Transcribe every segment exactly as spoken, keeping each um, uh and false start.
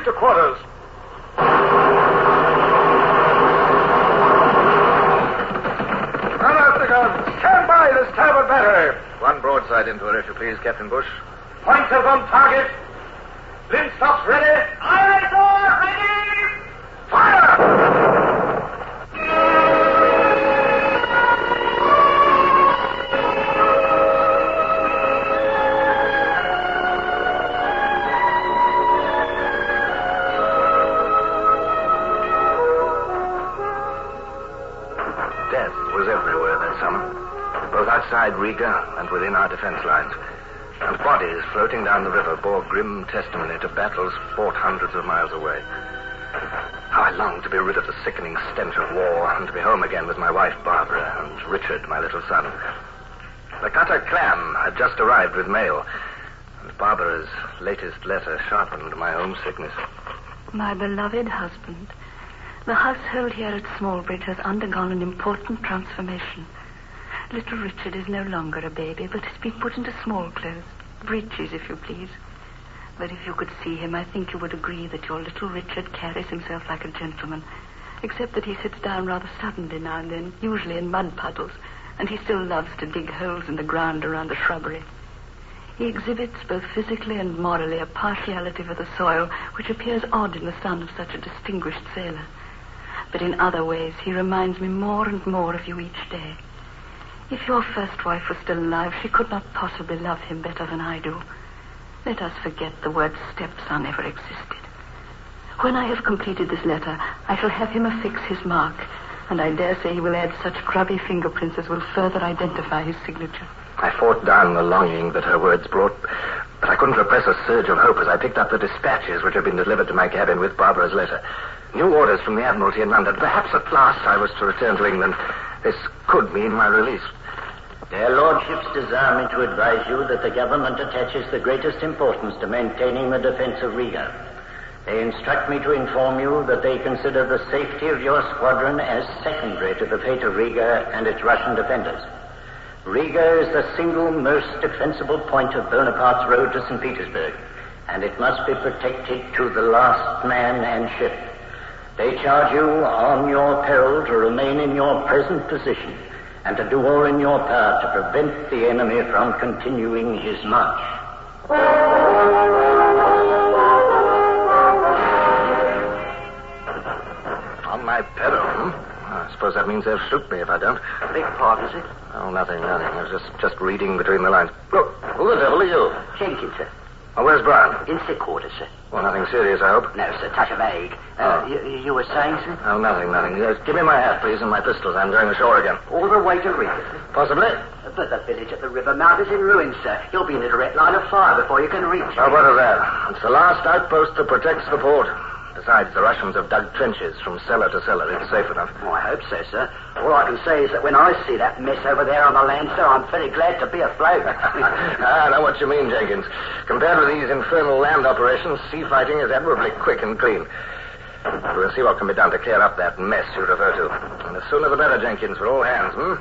Retreat to quarters. Run out the guns. Stand by this starboard battery. One broadside into her, if you please, Captain Bush. Pointers on target. Linstops ready. Aye, aye, sir. Ready. Fire! Death was everywhere that summer, both outside Riga and within our defense lines. And bodies floating down the river bore grim testimony to battles fought hundreds of miles away. How I longed to be rid of the sickening stench of war and to be home again with my wife Barbara and Richard, my little son. The cutter Clam had just arrived with mail, and Barbara's latest letter sharpened my homesickness. My beloved husband, the household here at Smallbridge has undergone an important transformation. Little Richard is no longer a baby, but has been put into small clothes. Breeches, if you please. But if you could see him, I think you would agree that your little Richard carries himself like a gentleman, except that he sits down rather suddenly now and then, usually in mud puddles, and he still loves to dig holes in the ground around the shrubbery. He exhibits, both physically and morally, a partiality for the soil which appears odd in the son of such a distinguished sailor. But in other ways, he reminds me more and more of you each day. If your first wife was still alive, she could not possibly love him better than I do. Let us forget the word stepson ever existed. When I have completed this letter, I shall have him affix his mark, and I dare say he will add such grubby fingerprints as will further identify his signature. I fought down the longing that her words brought, but I couldn't repress a surge of hope as I picked up the dispatches which had been delivered to my cabin with Barbara's letter. New orders from the Admiralty in London. Perhaps at last I was to return to England. This could mean my release. Their lordships desire me to advise you that the government attaches the greatest importance to maintaining the defense of Riga. They instruct me to inform you that they consider the safety of your squadron as secondary to the fate of Riga and its Russian defenders. Riga is the single most defensible point of Bonaparte's road to Saint Petersburg, and it must be protected to the last man and ship. They charge you on your peril to remain in your present position and to do all in your power to prevent the enemy from continuing his march. On my peril, hmm? I suppose that means they'll shoot me if I don't. Big part, is it? Oh, nothing, nothing. I was just, just reading between the lines. Look, who the devil are you? Jenkins, sir. Oh, where's Brown? In sick quarters, sir. Well, nothing serious, I hope. No, sir. Touch of ague. Uh, Oh. you, you were saying, sir? Oh, nothing, nothing. Yes, give me my hat, please, and my pistols. I'm going ashore again. All the way to Riga, sir. Possibly. But the village at the river mouth is in ruins, sir. You'll be in a direct line of fire before you can reach it. Oh, what of that? It's the last outpost that protects the port. Besides, the Russians have dug trenches from cellar to cellar. It's safe enough. Oh, I hope so, sir. All I can say is that when I see that mess over there on the land, sir, I'm very glad to be afloat. Ah, I know what you mean, Jenkins. Compared with these infernal land operations, sea fighting is admirably quick and clean. We'll see what can be done to clear up that mess you refer to. And the sooner the better, Jenkins, for all hands, hmm?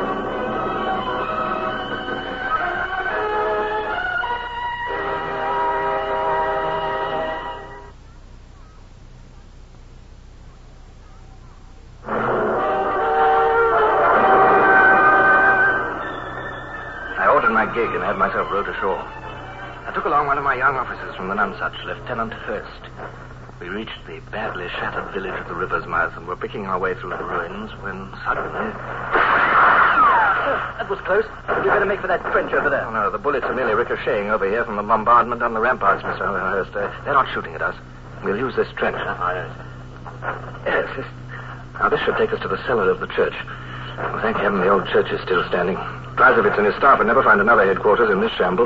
Gig and had myself rowed ashore. I took along one of my young officers from the Nonsuch, Lieutenant Hurst. We reached the badly shattered village at the river's mouth and were picking our way through the ruins when suddenly... That was close. You'd better make for that trench over there. Oh, no, the bullets are merely ricocheting over here from the bombardment on the ramparts, Mister Hurst. Uh, they're not shooting at us. We'll use this trench. I know, sir. Yes, this... Now, this should take us to the cellar of the church. Well, thank heaven the old church is still standing. Kreisowitz and his staff would never find another headquarters in this shambles.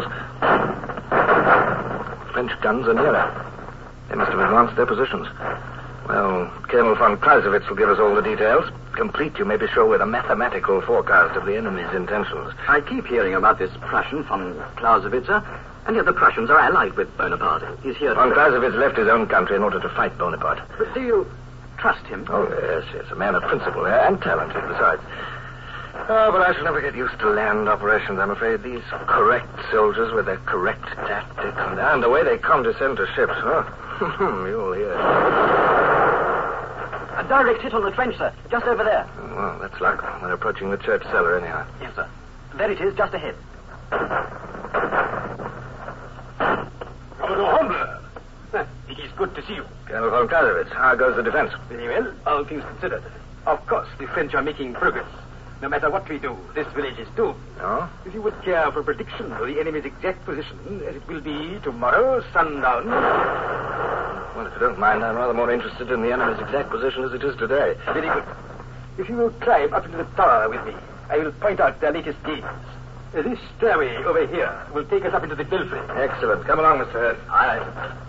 French guns are nearer. They must have advanced their positions. Well, Colonel von Kreisowitz will give us all the details. Complete, you may be sure, with a mathematical forecast of the enemy's intentions. I keep hearing about this Prussian von Clausewitz, sir, and yet the Prussians are allied with Bonaparte. He's here to... Von Clausewitz left his own country in order to fight Bonaparte. But do you trust him? Oh, yes, yes, a man of principle and talented besides. Oh, but I shall never get used to land operations, I'm afraid. These correct soldiers with their correct tactics and, and the way they condescend to ships, huh? You'll hear. A direct hit on the trench, sir. Just over there. Oh, well, that's luck. They're approaching the church cellar anyhow. Yes, sir. There it is, just ahead. Commodore Hornblower. It is good to see you. Colonel von Clausewitz, how goes the defense? Very well, all things considered. Of course, the French are making progress. No matter what we do, this village is doomed. Oh? If you would care for a prediction of the enemy's exact position, as it will be tomorrow, sundown. Well, if you don't mind, I'm rather more interested in the enemy's exact position as it is today. Very good. If you will climb up into the tower with me, I will point out their latest gains. This stairway over here will take us up into the belfry. Excellent. Come along, Mister Head. Aye.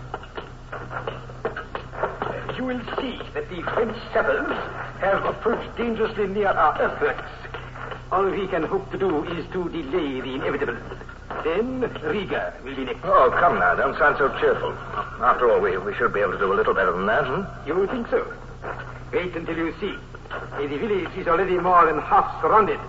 You will see that the French sappers have approached dangerously near our earthworks. All we can hope to do is to delay the inevitable. Then Riga will be next. Oh, come now. Don't sound so cheerful. After all, we, we should be able to do a little better than that, hmm? You think so? Wait until you see. The village is already more than half surrounded.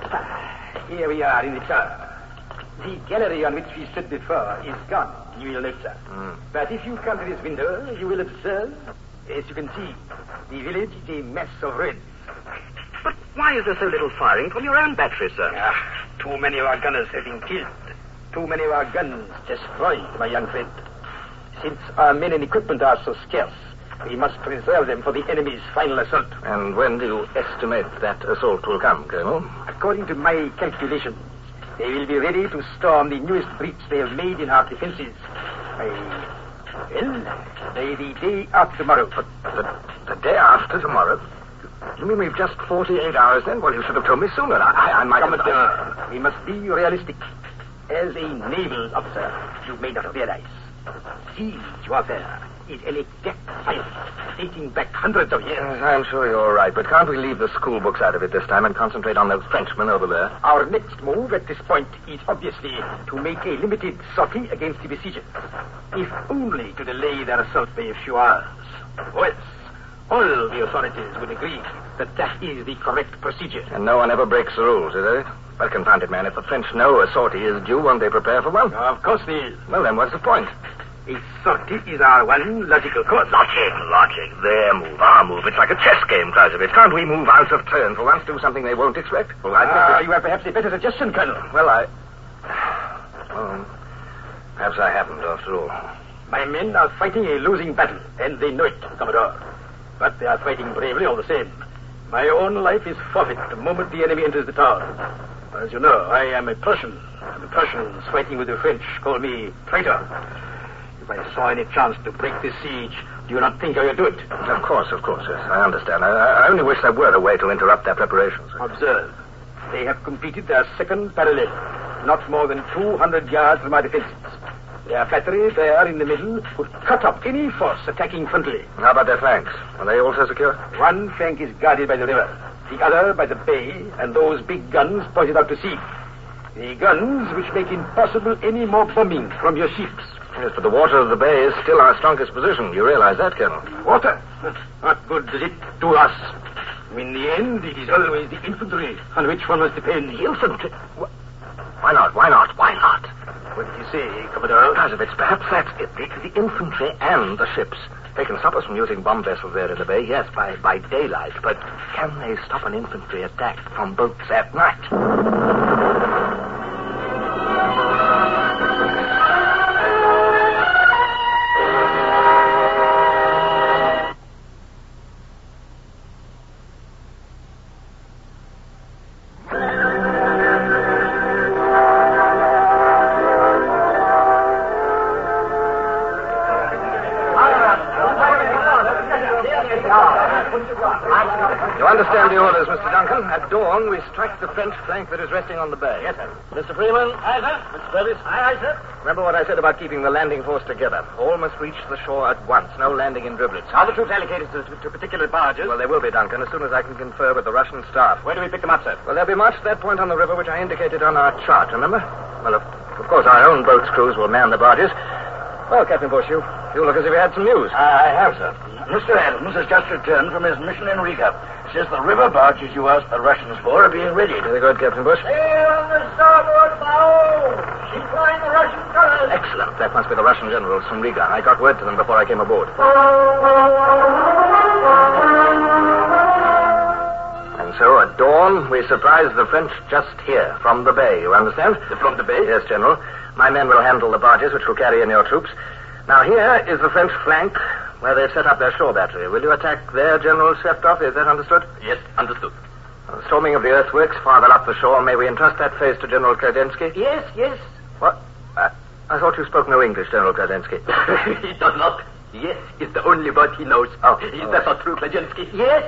Here we are in the tower. The gallery on which we stood before is gone, you will note, sir. Mm. But if you come to this window, you will observe, as you can see, the village is a mass of ruins. But why is there so little firing from your own battery, sir? Ah, too many of our gunners have been killed. Too many of our guns destroyed, my young friend. Since our men and equipment are so scarce, we must preserve them for the enemy's final assault. And when do you estimate that assault will come, Colonel? According to my calculations, they will be ready to storm the newest breach they have made in our defenses. By, well, by the day after tomorrow. But the, the day after tomorrow? You mean we've just forty-eight hours then? Well, you should have told me sooner. I, I might Commodore, have... we must be realistic. As a naval officer, you may not realize. Siege warfare is an exact science dating back hundreds of years. Yes, I'm sure you're right, but can't we leave the school books out of it this time and concentrate on those Frenchmen over there? Our next move at this point is obviously to make a limited sortie against the besiegers, if only to delay their assault by a few hours. Or else, all the authorities would agree that that is the correct procedure. And no one ever breaks the rules, is it? Well, confound it, man. If the French know a sortie is due, won't they prepare for one? Of course they is. Well, then what's the point? A sortie is our one logical course. Logic, logic. Their move, our move. It's like a chess game, Clausewitz. Can't we move out of turn for once, do something they won't expect? Well, I think Ah, that- you have perhaps a better suggestion, Colonel. Well, I... Well, perhaps I haven't, after all. My men are fighting a losing battle, and they know it, Commodore. But they are fighting bravely all the same. My own life is forfeit the moment the enemy enters the town. As you know, I am a Prussian, and the Prussians fighting with the French call me traitor. If I saw any chance to break this siege, do you not think I would do it? Of course, of course, yes. I understand. I, I only wish there were a way to interrupt their preparations. Observe. They have completed their second parallel, not more than two hundred yards from our defenses. Their battery there in the middle would cut up any force attacking frontally. How about their flanks? Are they also secure? One flank is guarded by the river, the other by the bay, and those big guns pointed out to sea. The guns which make impossible any more bombing from your ships. Yes, but the water of the bay is still our strongest position. You realize that, Colonel? Water? What good does it do us? In the end, it is always the infantry on which one must depend. The infantry? Why not? Why not? Why not? What do you say, Commodore? Clausewitz, perhaps that's it. The, the infantry and the ships. They can stop us from using bomb vessels there in the bay, yes, by, by daylight. But can they stop an infantry attack from boats at night? You understand the orders, Mister Duncan. At dawn, we strike the French flank that is resting on the bay. Yes, sir. Mister Freeman? Aye, sir. Mister Purvis? Aye, aye, sir. Remember what I said about keeping the landing force together. All must reach the shore at once. No landing in driblets. Are the troops allocated to, to, to particular barges? Well, they will be, Duncan, as soon as I can confer with the Russian staff. Where do we pick them up, sir? Well, they'll be marched to that point on the river which I indicated on our chart, remember? Well, of, of course, our own boat's crews will man the barges. Well, Captain Bush, you, you look as if you had some news. I have, sir. Mister Adams has just returned from his mission in Riga. says the river barges you asked the Russians for are being readied. Very good, Captain Bush. Sail on the starboard bow. She's flying the Russian colors. Excellent. That must be the Russian generals from Riga. I got word to them before I came aboard. And so at dawn, we surprised the French just here, from the bay, you understand? From the bay? Yes, General. My men will handle the barges which will carry in your troops. Now, here is the French flank, where they've set up their shore battery. Will you attack there, General Shevtov? Is that understood? Yes, understood. Uh, storming of the earthworks farther up the shore. May we entrust that phase to General Kradensky? Yes, yes. What? I, I thought you spoke no English, General Kradensky. He does not. Yes is the only word he knows. Oh. Is oh. that not true, Klajensky? Yes.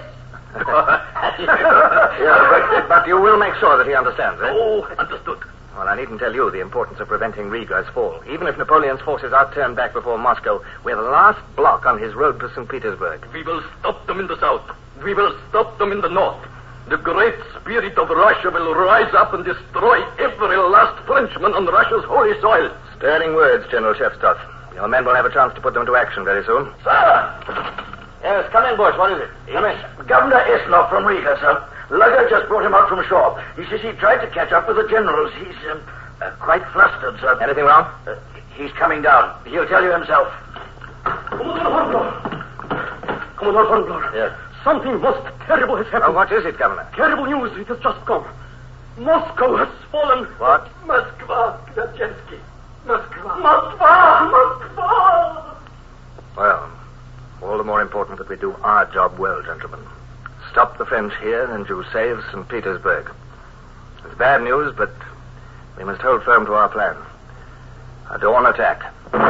yeah, but, but you will make sure that he understands, eh? Oh, understood. Well, I needn't tell you the importance of preventing Riga's fall. Even if Napoleon's forces are turned back before Moscow, we're the last block on his road to Saint Petersburg. We will stop them in the south. We will stop them in the north. The great spirit of Russia will rise up and destroy every last Frenchman on Russia's holy soil. Stirring words, General Shevtov. Your men will have a chance to put them into action very soon. Sir! Yes, come in, Bush. What is it? Come in. Governor Esnov from Riga, sir. Lugger just brought him out from shore. He says he tried to catch up with the generals. He's um, uh, quite flustered, sir. Anything wrong? Uh, he's coming down. He'll tell you himself. Commodore Hornblower. Commodore Hornblower. Yes. Something most terrible has happened. Oh, what is it, Governor? Terrible news. It has just come. Moscow has fallen. What? Moskva, Klajensky. Moskva. Moskva! Moskva! Well, all the more important that we do our job well, gentlemen. Stop the French here, and you save Saint Petersburg. It's bad news, but we must hold firm to our plan. A dawn attack.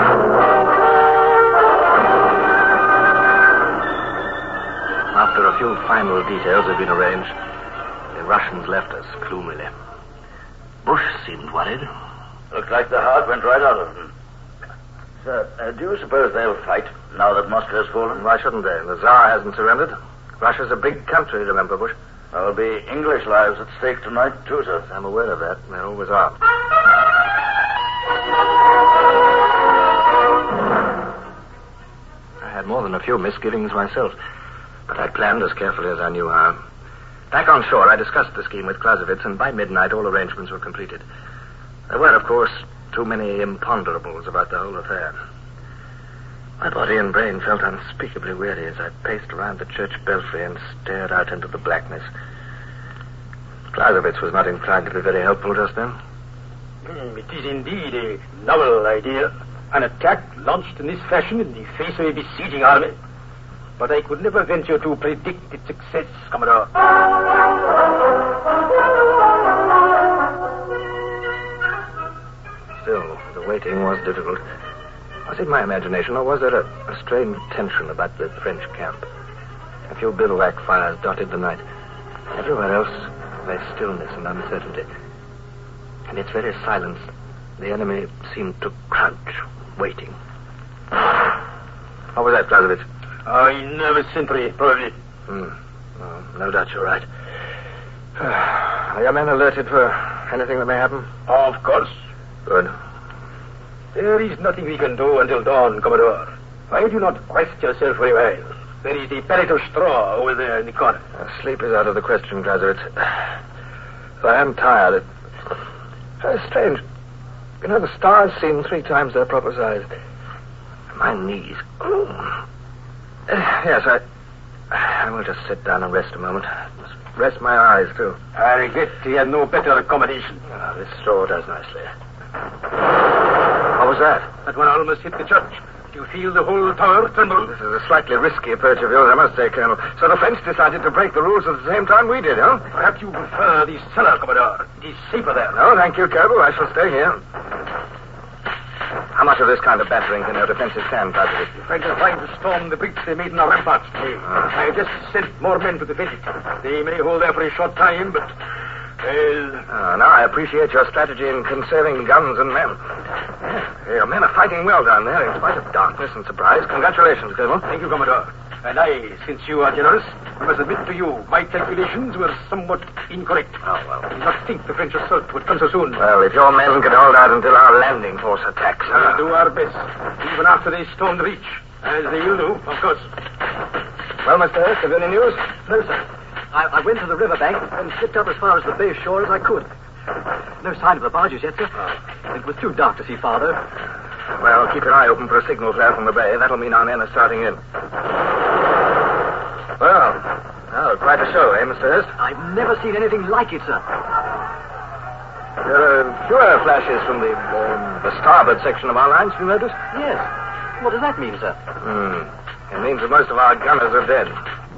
After a few final details had been arranged, the Russians left us gloomily. Bush seemed worried. Looks like the heart went right out of him. Sir, uh, do you suppose they'll fight now that Moscow has fallen? Why shouldn't they? The Tsar hasn't surrendered. Russia's a big country, remember, Bush? There'll be English lives at stake tonight, too, sir. I'm aware of that. There always are. I had more than a few misgivings myself, but I planned as carefully as I knew how. Back on shore, I discussed the scheme with Clausewitz, and by midnight all arrangements were completed. There were, of course, too many imponderables about the whole affair. My body and brain felt unspeakably weary as I paced around the church belfry and stared out into the blackness. Clausewitz was not inclined to be very helpful just then. Mm, it is indeed a novel idea. An attack launched in this fashion in the face of a besieging army. But I could never venture to predict its success, Commodore. Still, the waiting was difficult. Was it my imagination, or was there a, a strange tension about the French camp? A few bivouac fires dotted the night. Everywhere else lay stillness and uncertainty. In its very silence, the enemy seemed to crouch, waiting. What was that, Clausewitz? Oh, a nervous sentry, probably. Hmm. No, no doubt you're right. Are your men alerted for anything that may happen? Of course. Good. There is nothing we can do until dawn, Commodore. Why do you not rest yourself for a while? There is the pallet of straw over there in the corner. Uh, sleep is out of the question, Clausewitz. I am tired. It, it's strange. You know, the stars seem three times their proper size. My knees. Oh. Uh, yes, I... I will just sit down and rest a moment. Must rest my eyes, too. I regret he had no better accommodation. Oh, this straw does nicely. What was that? That one almost hit the church. Do you feel the whole tower tremble? This is a slightly risky approach of yours, I must say, Colonel. So the French decided to break the rules at the same time we did, huh? Perhaps you prefer the cellar, Commodore. It is safer there. No, thank you, Colonel. I shall stay here. How much of this kind of battering can your defenses stand, Clausewitz? The French are trying to storm the breach they made in our ramparts today. Uh. I have just sent more men to defend it. They may hold there for a short time, but... Well... Uh, now I appreciate your strategy in conserving guns and men. Yeah, your men are fighting well down there, in spite of darkness and surprise. Congratulations, Colonel. Thank you, Commodore. And I, since you are generous, I must admit to you, my calculations were somewhat incorrect. Oh, well. I did not think the French assault would come so soon. Well, if your men could hold out until our landing force attacks... We'll do our best, even after they storm the breach. As they will do, of course. Well, Mister Hurst, have you any news? No, sir. I, I went to the riverbank and slipped up as far as the bay shore as I could. No sign of the barges yet, sir. It was too dark to see farther. Well, keep your eye open for a signal flare from the bay. That'll mean our men are starting in. Well, oh, quite a show, eh, Mister Hurst? I've never seen anything like it, sir. There are fewer flashes from the um, the starboard section of our lines, have you noticed? Yes. What does that mean, sir? Hmm. It means that most of our gunners are dead.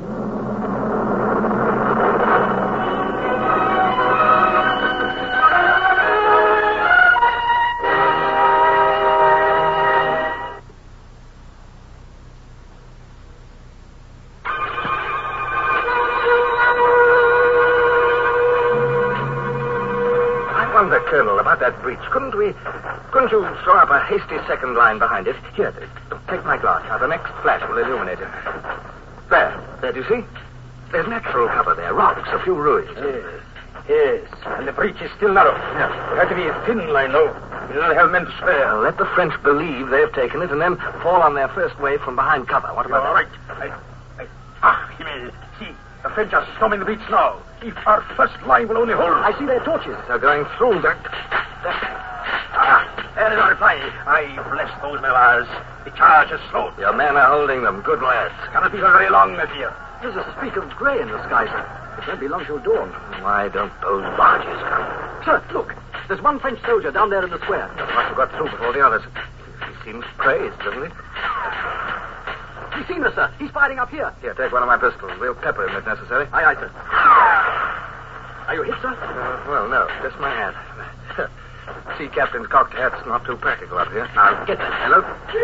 Colonel, about that breach, couldn't we... Couldn't you throw up a hasty second line behind it? Here, take my glass. Now, the next flash will illuminate it. There. There, do you see? There's natural cover there. Rocks, a few ruins. Yes. Yes. And the breach is still narrow. Yes. It had to be a thin line, though. We do not have men to spare. Well, let the French believe they've taken it and then fall on their first wave from behind cover. What about All that? right. I, I, ah, Himmel. See, the French are storming the breach now. If our first line will only hold... I see their torches. They're going through that... that... Ah, there is our reply. I bless those men of ours. The charge is slow. Your men are holding them. Good lads. Cannot be for very long, I fear. There's a streak of grey in the sky, sir. It won't be long till dawn. Why don't those barges come? Sir, look. There's one French soldier down there in the square. They must have got through before the others. He seems crazed, doesn't he? He's seen us, sir. He's firing up here. Here, take one of my pistols. We'll pepper him if necessary. Aye, aye, sir. Are you hit, sir? Uh, well, no. Just my hat. Sea captain's cocked hat's not too practical up here. I'll get that fellow.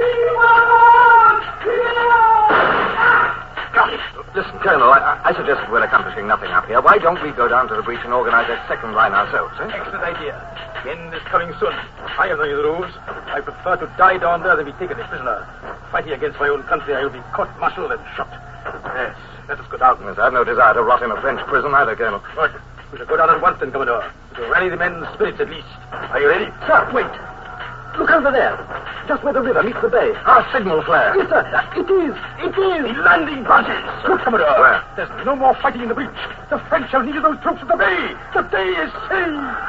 Listen, Colonel, I, I suggest we're accomplishing nothing up here. Why don't we go down to the breach and organize that second line ourselves, eh? Excellent idea. The end is coming soon. I have no the rules. I prefer to die down there than be taken a prisoner. Fighting against my own country, I will be court-martialed and shot. Yes, let us go down. Yes, I've no desire to rot in a French prison either, Colonel. Good. We shall go down at once then, Commodore. We shall rally the men's spirits at least. Are you ready? Sir, wait. Look over there. Just where the river meets the bay. Our signal flare. Yes, sir. It is. It is. The landing barges. Look, Commodore. Where? There's no more fighting in the breach. The French have needed those troops at the bay. The day is saved.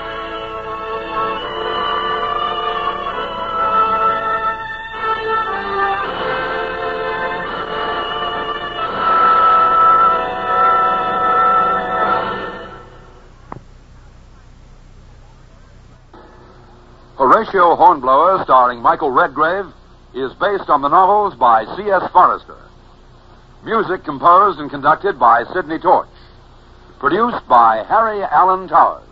Horatio Hornblower, starring Michael Redgrave, is based on the novels by C S Forrester. Music composed and conducted by Sidney Torch. Produced by Harry Allen Towers.